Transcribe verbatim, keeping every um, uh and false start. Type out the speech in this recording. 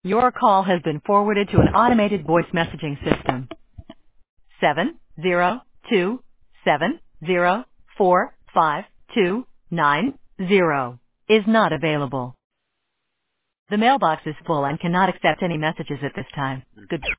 Your call has been forwarded to an automated voice messaging system. Seven zero two seven zero four five two nine zero is not available. The mailbox is full and cannot accept any messages at this time. Good.